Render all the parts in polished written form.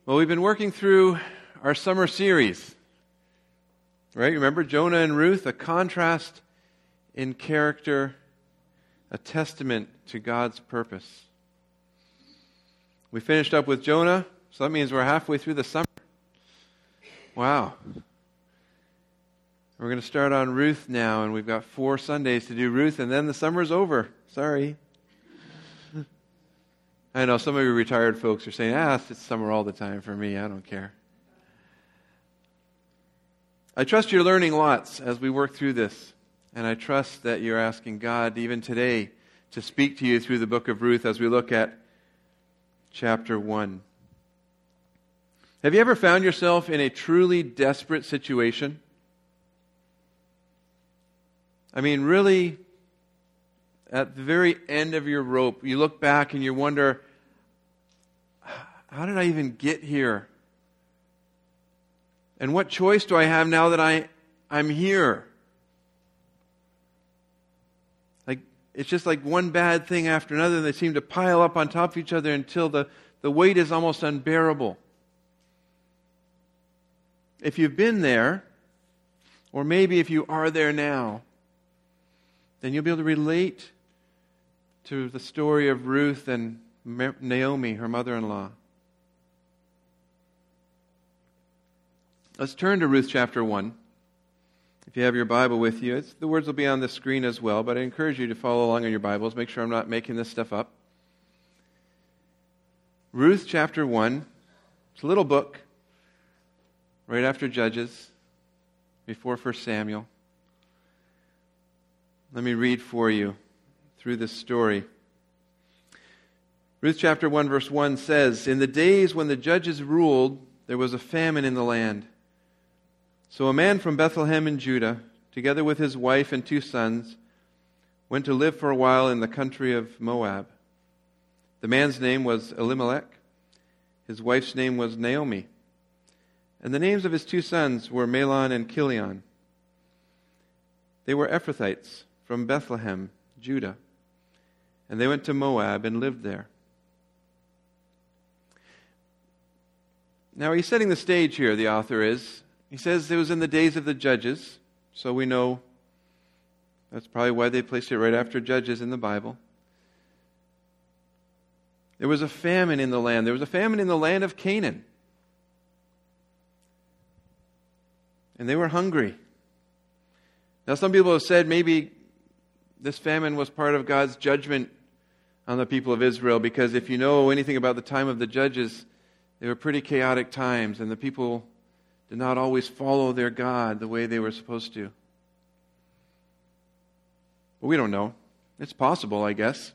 Well, we've been working through our summer series, right? Remember Jonah and Ruth, a contrast in character, a testament to God's purpose. We finished up with Jonah, so that means we're halfway through the summer. Wow. We're going to start on Ruth now, and we've got 4 Sundays to do Ruth, and then the summer's over. Sorry. I know some of you retired folks are saying, it's summer all the time for me. I don't care. I trust you're learning lots as we work through this, and I trust that you're asking God, even today, to speak to you through the book of Ruth as we look at chapter 1. Have you ever found yourself in a truly desperate situation? I mean, really, at the very end of your rope, you look back and you wonder, how did I even get here? And what choice do I have now that I'm here? Like, it's just like one bad thing after another, and they seem to pile up on top of each other until the weight is almost unbearable. If you've been there, or maybe if you are there now, then you'll be able to relate to the story of Ruth and Naomi, her mother-in-law. Let's turn to Ruth chapter 1. If you have your Bible with you, the words will be on the screen as well, but I encourage you to follow along on your Bibles. Make sure I'm not making this stuff up. Ruth chapter 1. It's a little book right after Judges, before 1 Samuel. Let me read for you through this story. Ruth chapter 1 verse 1 says, "In the days when the judges ruled, there was a famine in the land. So a man from Bethlehem in Judah, together with his wife and 2 sons, went to live for a while in the country of Moab. The man's name was Elimelech. His wife's name was Naomi. And the names of his 2 sons were Mahlon and Chilion. They were Ephrathites from Bethlehem, Judah. And they went to Moab and lived there." Now he's setting the stage here, the author is. He says it was in the days of the judges, so we know that's probably why they placed it right after Judges in the Bible. There was a famine in the land. There was a famine in the land of Canaan. And they were hungry. Now some people have said maybe this famine was part of God's judgment on the people of Israel, because if you know anything about the time of the Judges, they were pretty chaotic times, and the people did not always follow their God the way they were supposed to. But we don't know. It's possible, I guess.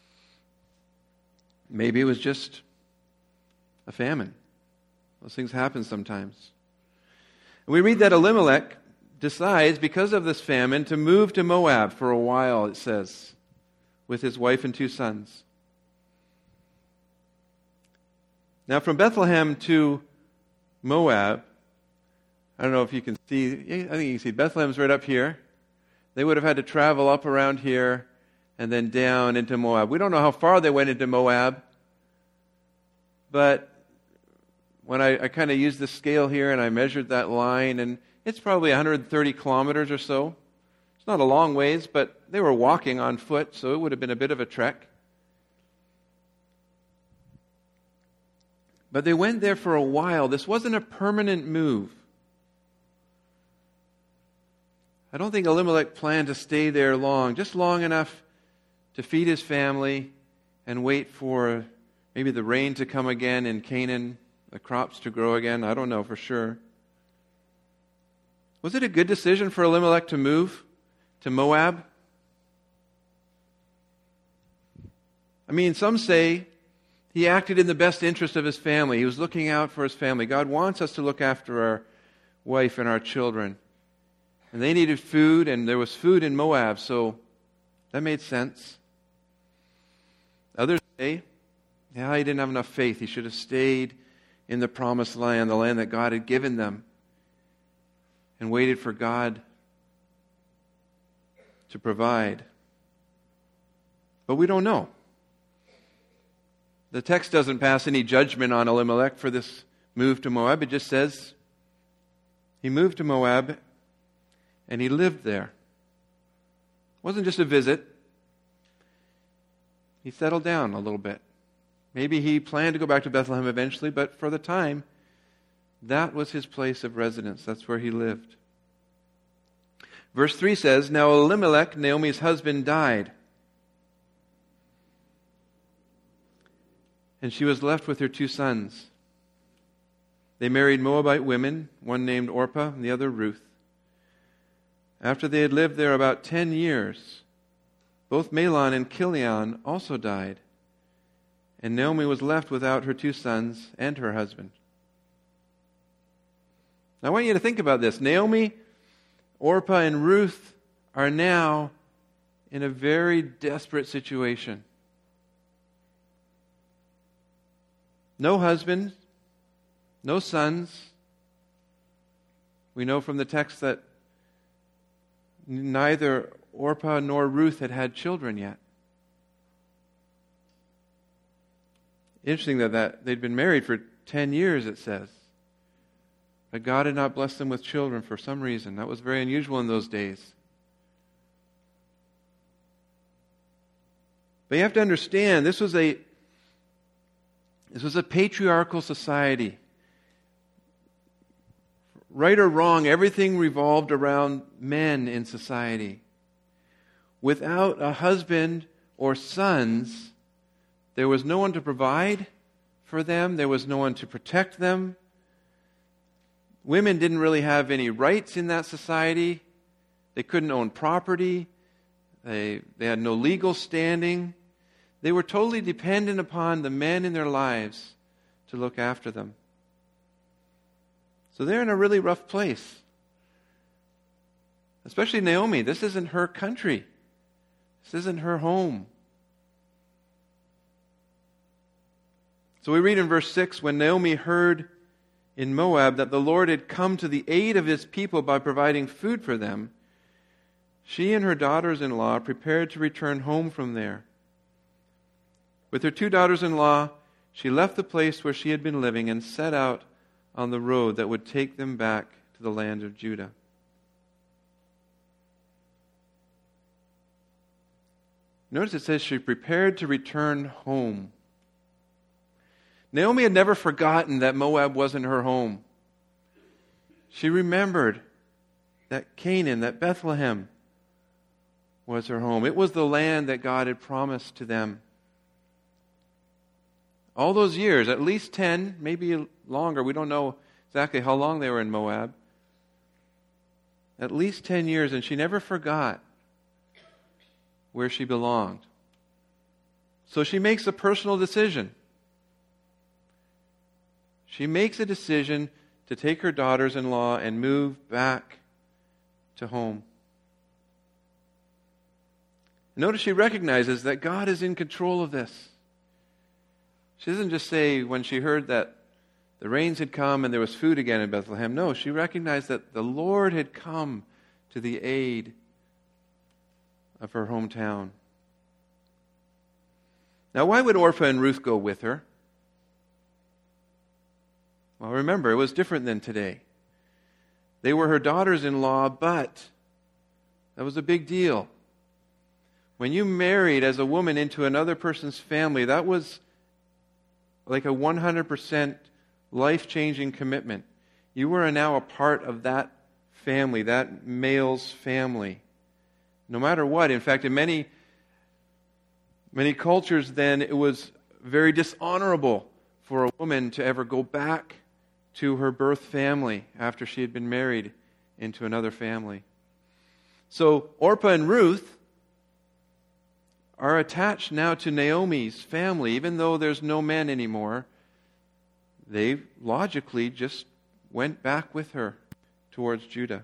Maybe it was just a famine. Those things happen sometimes. And we read that Elimelech decides, because of this famine, to move to Moab for a while, it says, with his wife and 2 sons. Now, from Bethlehem to Moab, I don't know if you can see, I think you can see Bethlehem's right up here. They would have had to travel up around here and then down into Moab. We don't know how far they went into Moab, but when I kind of used the scale here and I measured that line, and it's probably 130 kilometers or so. It's not a long ways, but they were walking on foot, so it would have been a bit of a trek. But they went there for a while. This wasn't a permanent move. I don't think Elimelech planned to stay there long, just long enough to feed his family and wait for maybe the rain to come again in Canaan, the crops to grow again. I don't know for sure. Was it a good decision for Elimelech to move to Moab? I mean, some say he acted in the best interest of his family. He was looking out for his family. God wants us to look after our wife and our children. And they needed food, and there was food in Moab, so that made sense. Others say, he didn't have enough faith. He should have stayed in the promised land, the land that God had given them, and waited for God to provide. But we don't know. The text doesn't pass any judgment on Elimelech for this moved to Moab. It just says he moved to Moab and he lived there. It wasn't just a visit. He settled down a little bit. Maybe he planned to go back to Bethlehem eventually, but for the time, that was his place of residence. That's where he lived. Verse 3 says, Now Elimelech, Naomi's husband, died, and she was left with her 2 sons. They married Moabite women, one named Orpah and the other Ruth. After they had lived there about 10 years, both Mahlon and Chilion also died, and Naomi was left without her 2 sons and her husband. Now I want you to think about this. Naomi, Orpah, and Ruth are now in a very desperate situation. No husband, no sons. We know from the text that neither Orpah nor Ruth had had children yet. Interesting that they'd been married for 10 years, it says. But God had not blessed them with children for some reason. That was very unusual in those days. But you have to understand, this was a patriarchal society. Right or wrong, everything revolved around men in society. Without a husband or sons, there was no one to provide for them. There was no one to protect them. Women didn't really have any rights in that society. They couldn't own property. They had no legal standing. They were totally dependent upon the men in their lives to look after them. So they're in a really rough place. Especially Naomi. This isn't her country. This isn't her home. So we read in verse 6, when Naomi heard in Moab that the Lord had come to the aid of his people by providing food for them, she and her daughters-in-law prepared to return home from there. With her 2 daughters-in-law, she left the place where she had been living and set out on the road that would take them back to the land of Judah. Notice it says she prepared to return home. Naomi had never forgotten that Moab wasn't her home. She remembered that Canaan, that Bethlehem, was her home. It was the land that God had promised to them. All those years, at least 10, maybe longer, we don't know exactly how long they were in Moab. At least 10 years, and she never forgot where she belonged. So she makes a personal decision. She makes a decision to take her daughters-in-law and move back to home. Notice she recognizes that God is in control of this. She doesn't just say when she heard that the rains had come and there was food again in Bethlehem. No, she recognized that the Lord had come to the aid of her hometown. Now, why would Orpah and Ruth go with her? Well, remember, it was different than today. They were her daughters-in-law, but that was a big deal. When you married as a woman into another person's family, that was like a 100% life-changing commitment. You were now a part of that family, that male's family. No matter what. In fact, in many cultures then, it was very dishonorable for a woman to ever go back to her birth family after she had been married into another family. So Orpah and Ruth are attached now to Naomi's family. Even though there's no men anymore, they logically just went back with her towards Judah.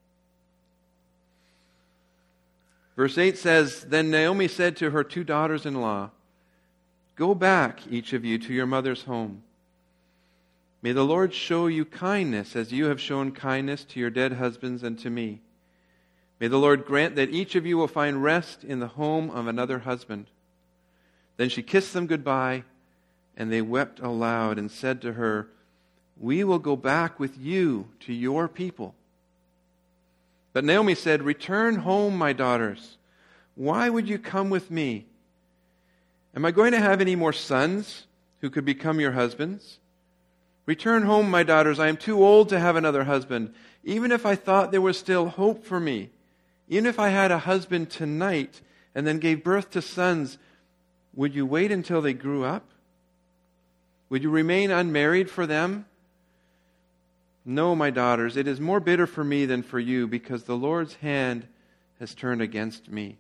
Verse 8 says, Then Naomi said to her 2 daughters-in-law, Go back, each of you, to your mother's home. May the Lord show you kindness as you have shown kindness to your dead husbands and to me. May the Lord grant that each of you will find rest in the home of another husband. Then she kissed them goodbye, and they wept aloud and said to her, we will go back with you to your people." But Naomi said, "Return home, my daughters. Why would you come with me? Am I going to have any more sons who could become your husbands? Return home, my daughters. I am too old to have another husband. Even if I thought there was still hope for me, even if I had a husband tonight and then gave birth to sons, would you wait until they grew up? Would you remain unmarried for them? No, my daughters, it is more bitter for me than for you, because the Lord's hand has turned against me."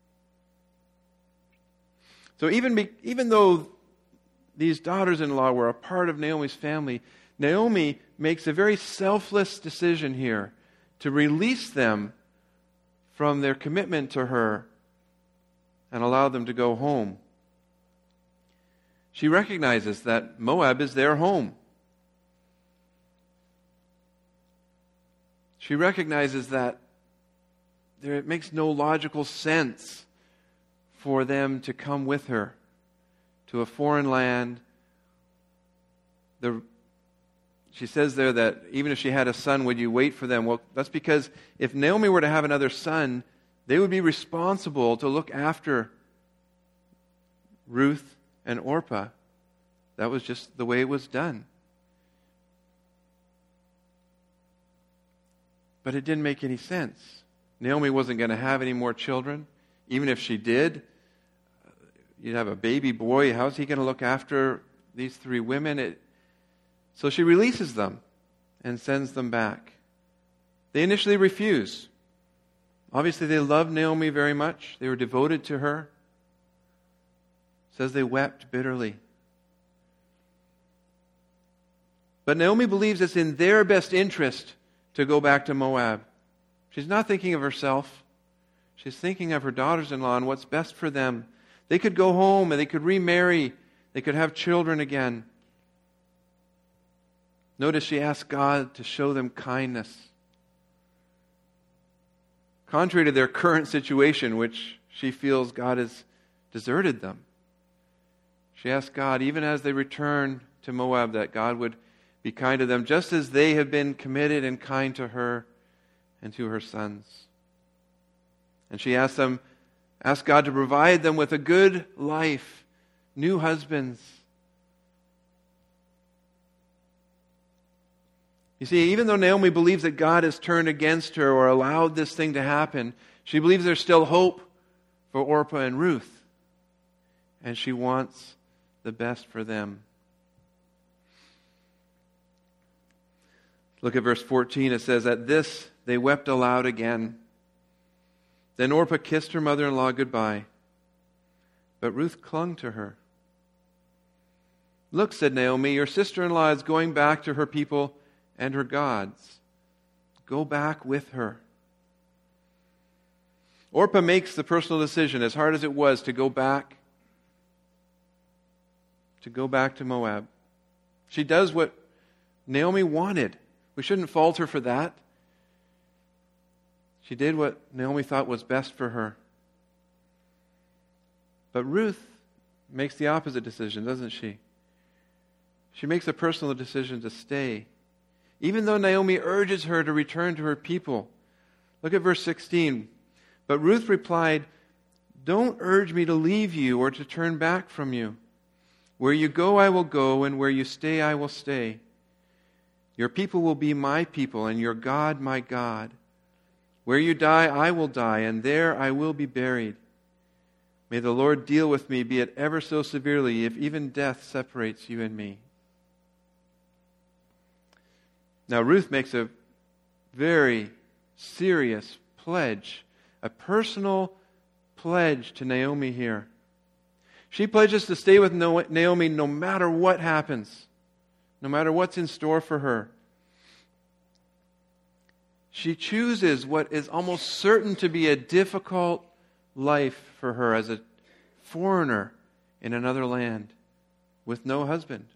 So even though these daughters-in-law were a part of Naomi's family, Naomi makes a very selfless decision here to release them from their commitment to her and allow them to go home. She recognizes that Moab is their home. She recognizes that it makes no logical sense for them to come with her to a foreign land. She says there that even if she had a son, would you wait for them? Well, that's because if Naomi were to have another son, they would be responsible to look after Ruth and Orpah. That was just the way it was done. But it didn't make any sense. Naomi wasn't going to have any more children. Even if she did, you'd have a baby boy. How's he going to look after these three women? So she releases them and sends them back. They initially refuse. Obviously, they loved Naomi very much. They were devoted to her. It says they wept bitterly. But Naomi believes it's in their best interest to go back to Moab. She's not thinking of herself. She's thinking of her daughters-in-law and what's best for them. They could go home and they could remarry. They could have children again. Notice she asked God to show them kindness. Contrary to their current situation, which she feels God has deserted them, she asked God, even as they return to Moab, that God would be kind to them, just as they have been committed and kind to her and to her sons. And she asked God to provide them with a good life, new husbands. You see, even though Naomi believes that God has turned against her or allowed this thing to happen, she believes there's still hope for Orpah and Ruth. And she wants the best for them. Look at verse 14. It says, "At this they wept aloud again. Then Orpah kissed her mother-in-law goodbye, but Ruth clung to her. 'Look,' said Naomi, 'your sister-in-law is going back to her people and her gods. Go back with her.'" Orpah makes the personal decision, as hard as it was, to go back to Moab. She does what Naomi wanted. We shouldn't fault her for that. She did what Naomi thought was best for her. But Ruth makes the opposite decision, doesn't she? She makes a personal decision to stay, even though Naomi urges her to return to her people. Look at verse 16. "But Ruth replied, 'Don't urge me to leave you or to turn back from you. Where you go, I will go, and where you stay, I will stay. Your people will be my people, and your God, my God. Where you die, I will die, and there I will be buried. May the Lord deal with me, be it ever so severely, if even death separates you and me.'" Now, Ruth makes a very serious pledge, a personal pledge to Naomi here. She pledges to stay with Naomi no matter what happens, no matter what's in store for her. She chooses what is almost certain to be a difficult life for her as a foreigner in another land with no husband.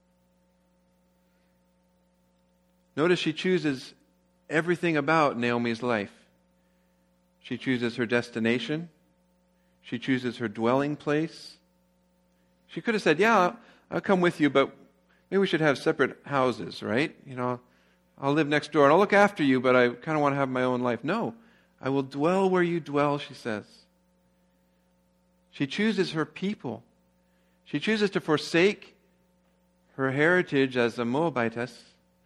Notice she chooses everything about Naomi's life. She chooses her destination. She chooses her dwelling place. She could have said, "Yeah, I'll come with you, but maybe we should have separate houses, right? I'll live next door and I'll look after you, but I kind of want to have my own life. No, I will dwell where you dwell, she says. She chooses her people. She chooses to forsake her heritage as a Moabitess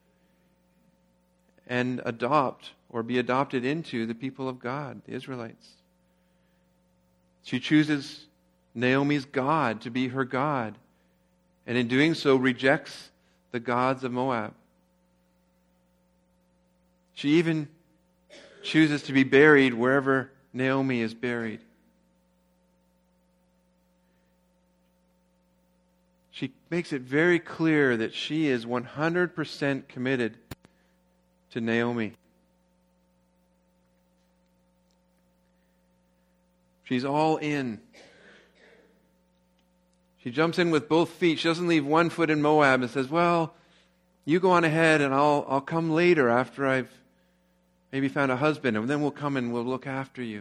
and adopt or be adopted into the people of God, the Israelites. She chooses Naomi's God to be her God, and in doing so rejects the gods of Moab. She even chooses to be buried wherever Naomi is buried. She makes it very clear that she is 100% committed to Naomi. She's all in. She jumps in with both feet. She doesn't leave one foot in Moab and says, well, you go on ahead and I'll come later after I've maybe found a husband, and then we'll come and we'll look after you.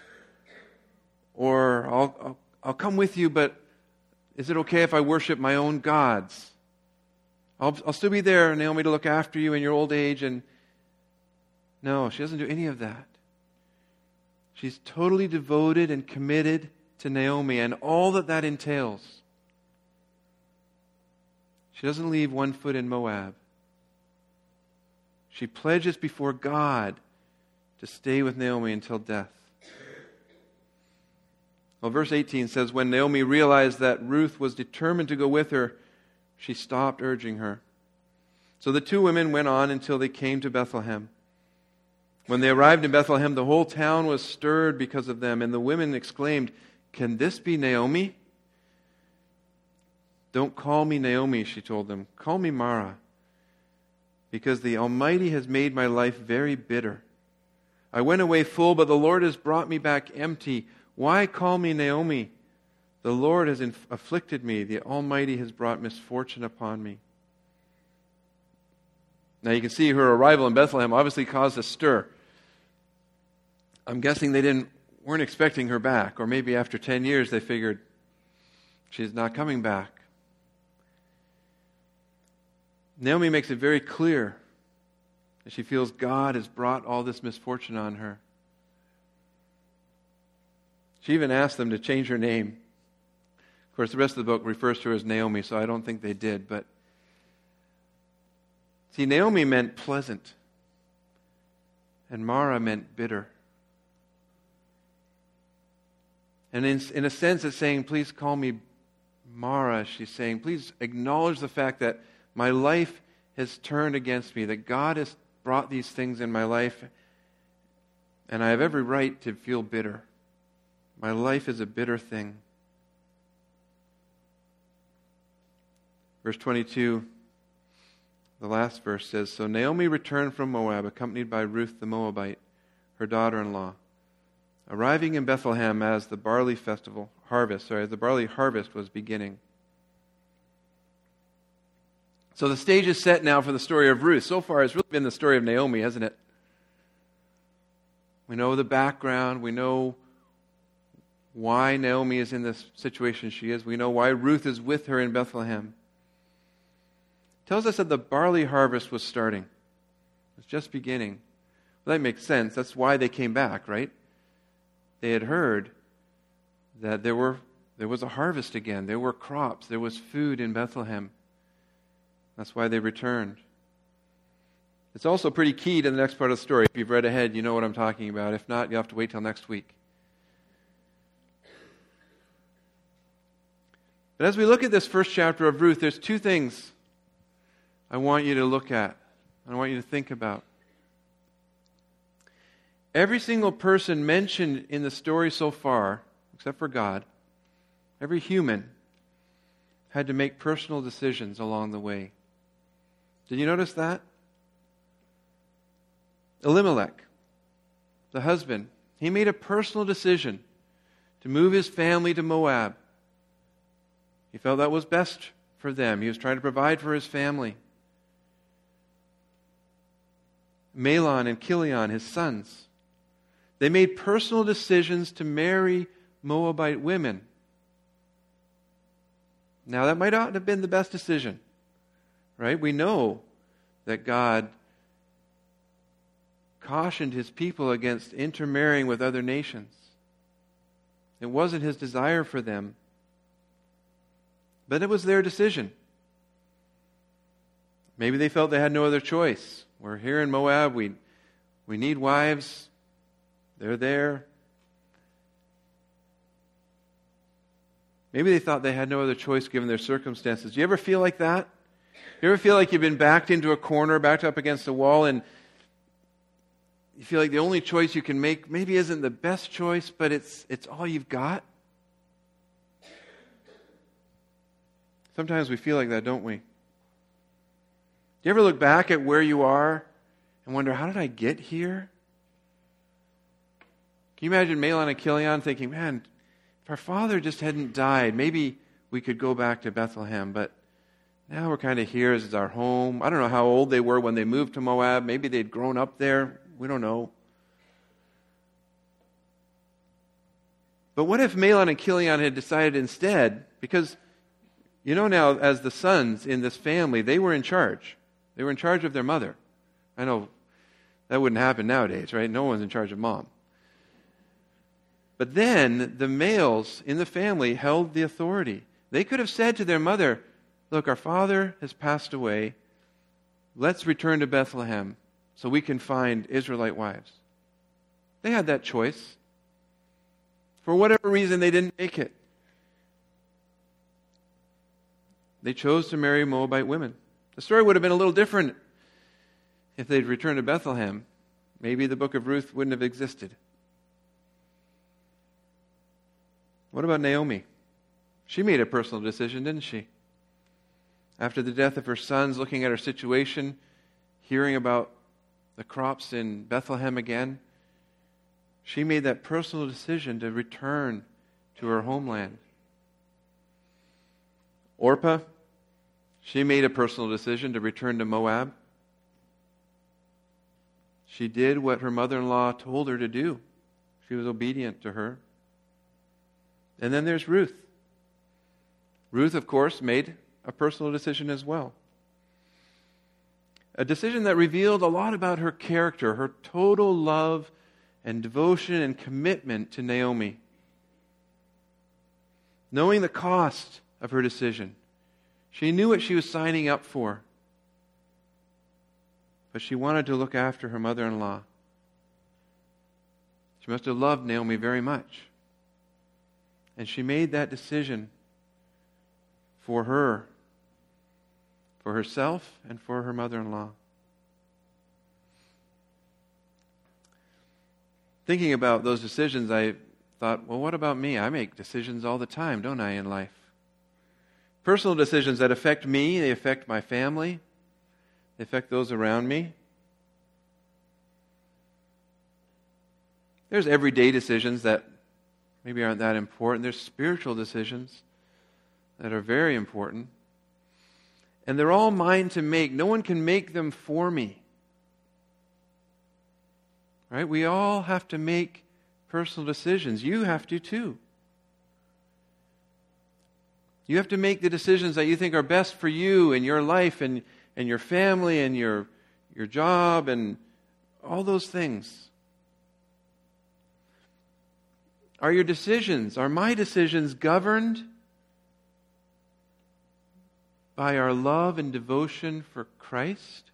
Or I'll come with you, but is it okay if I worship my own gods? I'll still be there, Naomi, to look after you in your old age. And no, she doesn't do any of that. She's totally devoted and committed to Naomi and all that entails. She doesn't leave one foot in Moab. She pledges before God to stay with Naomi until death. Well, verse 18 says, when Naomi realized that Ruth was determined to go with her, she stopped urging her. So the two women went on until they came to Bethlehem. When they arrived in Bethlehem, the whole town was stirred because of them, and the women exclaimed, can this be Naomi? Don't call me Naomi, she told them. Call me Mara, because the Almighty has made my life very bitter. I went away full, but the Lord has brought me back empty. Why call me Naomi? The Lord has afflicted me. The Almighty has brought misfortune upon me. Now you can see her arrival in Bethlehem obviously caused a stir. I'm guessing they weren't expecting her back, or maybe after 10 years they figured she's not coming back. Naomi makes it very clear that she feels God has brought all this misfortune on her. She even asked them to change her name. Of course, the rest of the book refers to her as Naomi, so I don't think they did. But see, Naomi meant pleasant, and Mara meant bitter. And in a sense, it's saying, please call me Mara. She's saying, please acknowledge the fact that my life has turned against me, that God has brought these things in my life, and I have every right to feel bitter. My life is a bitter thing. Verse 22, the last verse says, so Naomi returned from Moab, accompanied by Ruth the Moabite, her daughter-in-law, arriving in Bethlehem as the barley harvest was beginning. So the stage is set now for the story of Ruth. So far, it's really been the story of Naomi, hasn't it? We know the background. We know why Naomi is in this situation she is. We know why Ruth is with her in Bethlehem. It tells us that the barley harvest was starting. It was just beginning. Well, that makes sense. That's why they came back, right? They had heard that there was a harvest again. There were crops. There was food in Bethlehem. That's why they returned. It's also pretty key to the next part of the story. If you've read ahead, you know what I'm talking about. If not, you'll have to wait till next week. But as we look at this first chapter of Ruth, there's two things I want you to look at. I want you to think about. Every single person mentioned in the story so far, except for God, every human had to make personal decisions along the way. Did you notice that? Elimelech, the husband, he made a personal decision to move his family to Moab. He felt that was best for them. He was trying to provide for his family. Mahlon and Chilion, his sons, they made personal decisions to marry Moabite women. Now, that might not have been the best decision. right? We know that God cautioned his people against intermarrying with other nations. It wasn't his desire for them, but it was their decision. Maybe they felt they had no other choice. We're here in Moab. We need wives. They're there. Maybe they thought they had no other choice given their circumstances. Do you ever feel like that? You ever feel like you've been backed into a corner, backed up against a wall, and you feel like the only choice you can make maybe isn't the best choice, but it's all you've got? Sometimes we feel like that, don't we? You ever look back at where you are and wonder, how did I get here? Can you imagine Mahlon and Chilion thinking, man, if our father just hadn't died, maybe we could go back to Bethlehem, but now we're kind of here as our home. I don't know how old they were when they moved to Moab. Maybe they'd grown up there. We don't know. But what if Mahlon and Chilion had decided instead, because you know now as the sons in this family, they were in charge. They were in charge of their mother. I know that wouldn't happen nowadays, right? No one's in charge of mom. But then the males in the family held the authority. They could have said to their mother, look, our father has passed away. Let's return to Bethlehem so we can find Israelite wives. They had that choice. For whatever reason, they didn't make it. They chose to marry Moabite women. The story would have been a little different if they'd returned to Bethlehem. Maybe the book of Ruth wouldn't have existed. What about Naomi? She made a personal decision, didn't she? After the death of her sons, looking at her situation, hearing about the crops in Bethlehem again, she made that personal decision to return to her homeland. Orpah, she made a personal decision to return to Moab. She did what her mother-in-law told her to do. She was obedient to her. And then there's Ruth. Ruth, of course, made a personal decision as well. A decision that revealed a lot about her character, her total love and devotion and commitment to Naomi. Knowing the cost of her decision, she knew what she was signing up for. But she wanted to look after her mother-in-law. She must have loved Naomi very much. And she made that decision for her, for herself, and for her mother-in-law. Thinking about those decisions, I thought, well, what about me? I make decisions all the time, don't I, in life? Personal decisions that affect me, they affect my family, they affect those around me. There's everyday decisions that maybe aren't that important. There's spiritual decisions that are very important. And they're all mine to make. No one can make them for me. Right? We all have to make personal decisions. You have to too. You have to make the decisions that you think are best for you and your life and your family and your job and all those things. Are your decisions, are my decisions governed by our love and devotion for Christ?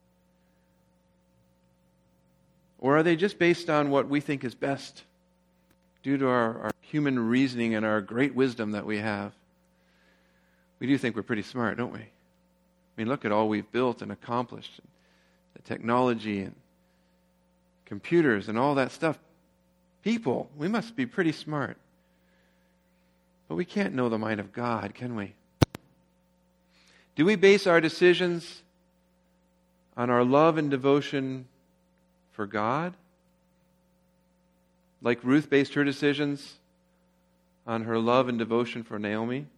Or are they just based on what we think is best due to our human reasoning and our great wisdom that we have? We do think we're pretty smart, don't we? I mean, look at all we've built and accomplished. The technology and computers and all that stuff. People, we must be pretty smart. But we can't know the mind of God, can we? Do we base our decisions on our love and devotion for God? Like Ruth based her decisions on her love and devotion for Naomi?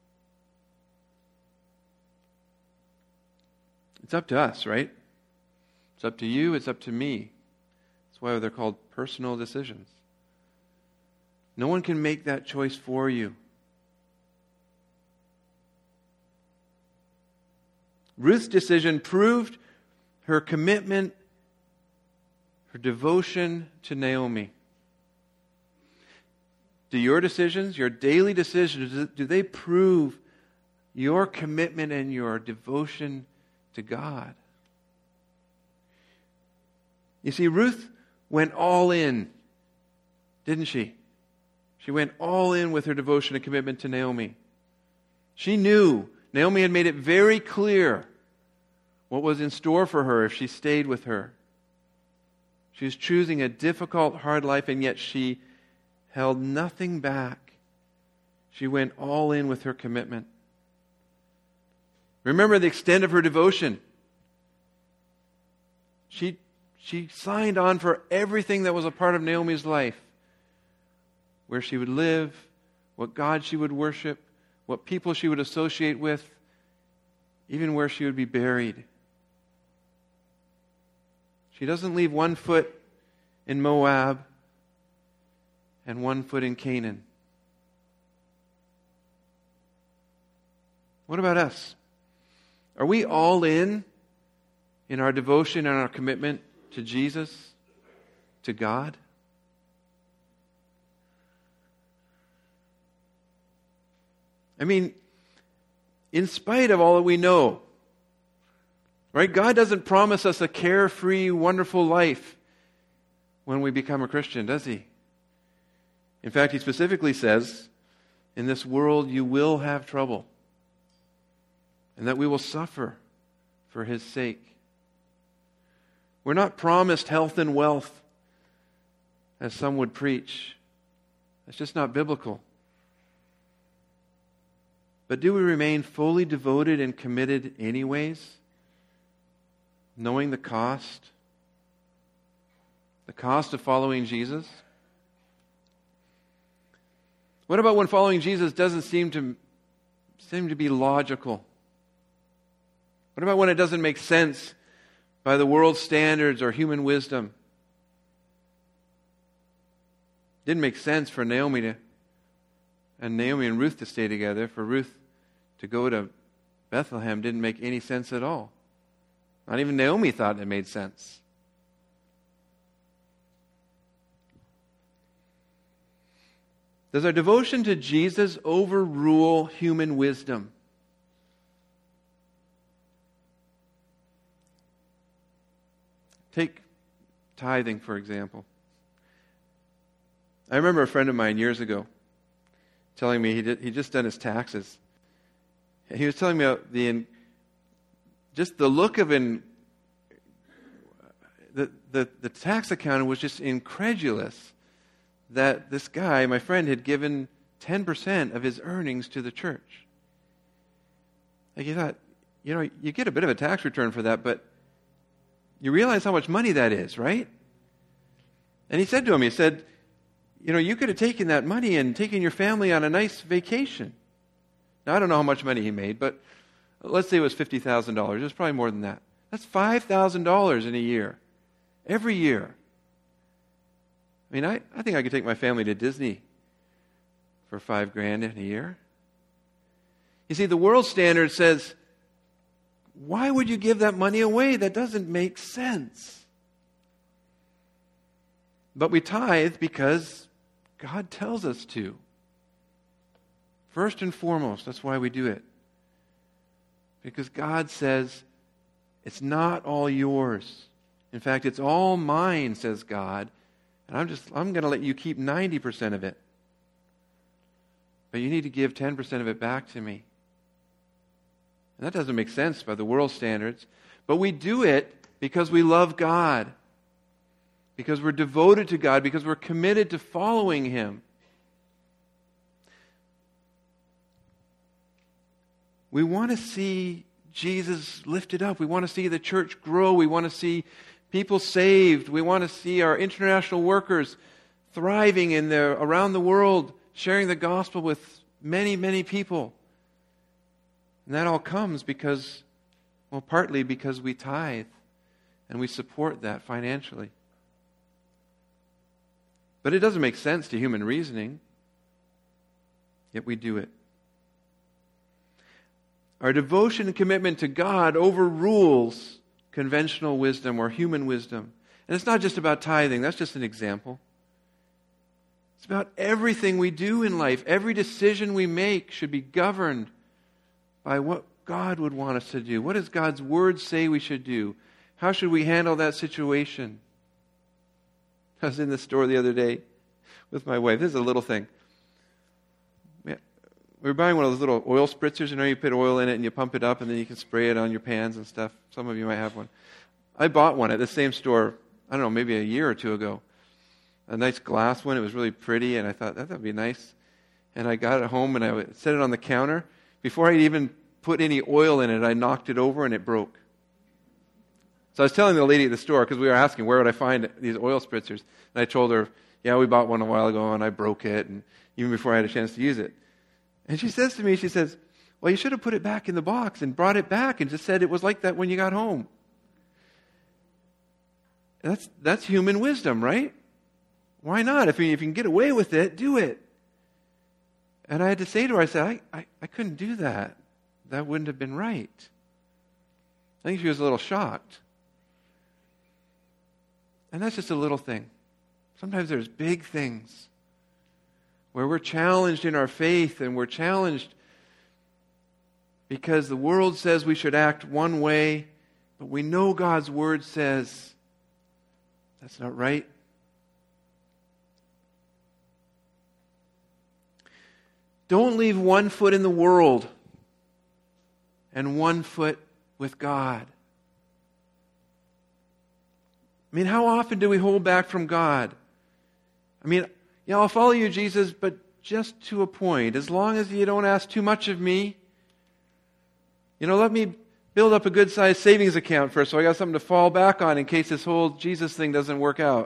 It's up to us, right? It's up to you, it's up to me. That's why they're called personal decisions. No one can make that choice for you. Ruth's decision proved her commitment, her devotion to Naomi. Do your decisions, your daily decisions, do they prove your commitment and your devotion to God? You see, Ruth went all in, didn't she? She went all in with her devotion and commitment to Naomi. She knew Naomi had made it very clear what was in store for her if she stayed with her. She was choosing a difficult, hard life, and yet she held nothing back. She went all in with her commitment. Remember the extent of her devotion. She signed on for everything that was a part of Naomi's life. Where she would live, what God she would worship, what people she would associate with, even where she would be buried. She doesn't leave one foot in Moab and one foot in Canaan. What about us? Are we all in our devotion and our commitment to Jesus, to God? I mean, in spite of all that we know, right? God doesn't promise us a carefree, wonderful life when we become a Christian, does He? In fact, He specifically says, in this world you will have trouble, and that we will suffer for His sake. We're not promised health and wealth, as some would preach. That's just not biblical. But do we remain fully devoted and committed anyways, knowing the cost of following Jesus? What about when following Jesus doesn't seem to be logical? What about when it doesn't make sense by the world's standards or human wisdom? It didn't make sense for Naomi and Ruth to stay together. For Ruth to go to Bethlehem didn't make any sense at all. Not even Naomi thought it made sense. Does our devotion to Jesus overrule human wisdom? Take tithing, for example. I remember a friend of mine years ago telling me he'd just done his taxes. He was telling me about just the look of the tax accountant was just incredulous that this guy, my friend, had given 10% of his earnings to the church. Like he thought, you get a bit of a tax return for that, but you realize how much money that is, right? And he said to him, you could have taken that money and taken your family on a nice vacation. Now, I don't know how much money he made, but let's say it was $50,000. It was probably more than that. That's $5,000 in a year. Every year. I mean, I think I could take my family to Disney for $5,000 in a year. You see, the world standard says, why would you give that money away? That doesn't make sense. But we tithe because God tells us to. First and foremost, that's why we do it. Because God says, it's not all yours. In fact, it's all mine, says God. And I'm going to let you keep 90% of it. But you need to give 10% of it back to me. And that doesn't make sense by the world standards. But we do it because we love God. Because we're devoted to God. Because we're committed to following Him. We want to see Jesus lifted up. We want to see the church grow. We want to see people saved. We want to see our international workers thriving around the world, sharing the gospel with many, many people. And that all comes partly because we tithe and we support that financially. But it doesn't make sense to human reasoning, yet we do it. Our devotion and commitment to God overrules conventional wisdom or human wisdom. And it's not just about tithing. That's just an example. It's about everything we do in life. Every decision we make should be governed by what God would want us to do. What does God's Word say we should do? How should we handle that situation? I was in the store the other day with my wife. This is a little thing. We were buying one of those little oil spritzers. You know, you put oil in it and you pump it up and then you can spray it on your pans and stuff. Some of you might have one. I bought one at the same store, I don't know, maybe a year or two ago. A nice glass one. It was really pretty, and I thought, that would be nice. And I got it home and I set it on the counter. Before I even put any oil in it, I knocked it over and it broke. So I was telling the lady at the store, because we were asking, where would I find these oil spritzers? And I told her, yeah, we bought one a while ago and I broke it, and even before I had a chance to use it. And she says to me, she says, well, you should have put it back in the box and brought it back and just said it was like that when you got home. That's human wisdom, right? Why not? If you can get away with it, do it. And I had to say to her, I said, I couldn't do that. That wouldn't have been right. I think she was a little shocked. And that's just a little thing. Sometimes there's big things where we're challenged in our faith, and we're challenged because the world says we should act one way, but we know God's Word says that's not right. Don't leave one foot in the world and one foot with God. I mean, how often do we hold back from God? I mean, yeah, I'll follow you, Jesus, but just to a point. As long as you don't ask too much of me. You know, let me build up a good-sized savings account first so I got something to fall back on in case this whole Jesus thing doesn't work out.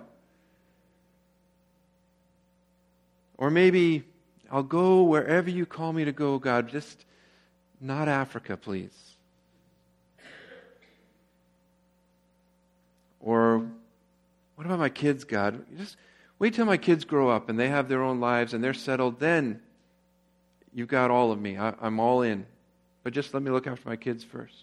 Or maybe I'll go wherever you call me to go, God. Just not Africa, please. Or what about my kids, God? Just wait till my kids grow up and they have their own lives and they're settled. Then you've got all of me. I'm all in. But just let me look after my kids first.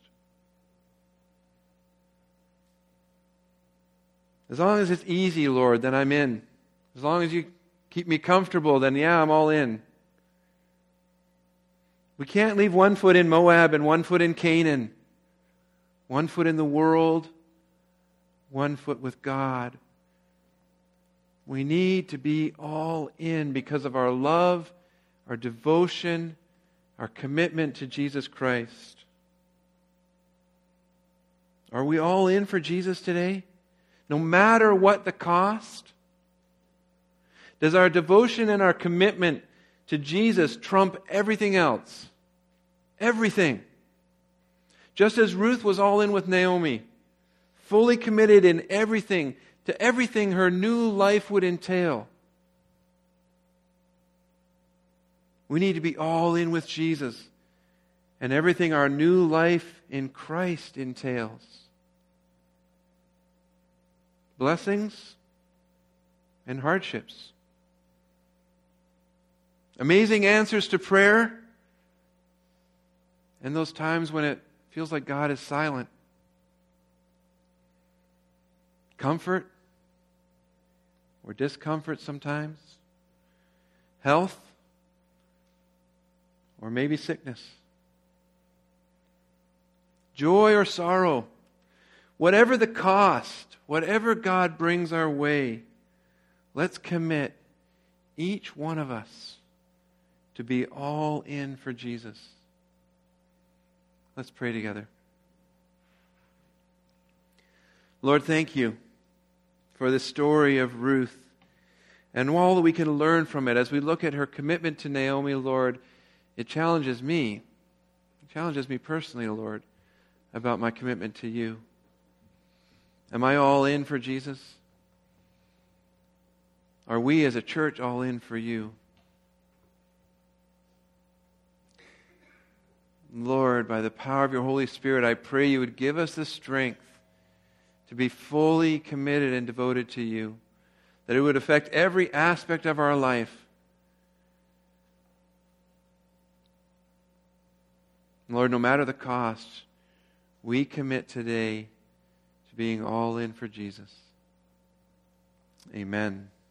As long as it's easy, Lord, then I'm in. As long as you keep me comfortable, then yeah, I'm all in. We can't leave one foot in Moab and one foot in Canaan. One foot in the world, one foot with God. We need to be all in because of our love, our devotion, our commitment to Jesus Christ. Are we all in for Jesus today? No matter what the cost? Does our devotion and our commitment to Jesus trump everything else? Everything. Just as Ruth was all in with Naomi, fully committed in everything, to everything her new life would entail. We need to be all in with Jesus and everything our new life in Christ entails. Blessings and hardships. Amazing answers to prayer, and those times when it feels like God is silent. Comfort or discomfort sometimes. Health or maybe sickness. Joy or sorrow. Whatever the cost, whatever God brings our way, let's commit, each one of us, to be all in for Jesus. Let's pray together. Lord, thank you for the story of Ruth and all that we can learn from it. As we look at her commitment to Naomi, Lord, it challenges me. It challenges me personally, Lord, about my commitment to you. Am I all in for Jesus? Are we as a church all in for you? Lord, by the power of your Holy Spirit, I pray you would give us the strength to be fully committed and devoted to you, that it would affect every aspect of our life. Lord, no matter the cost, we commit today to being all in for Jesus. Amen.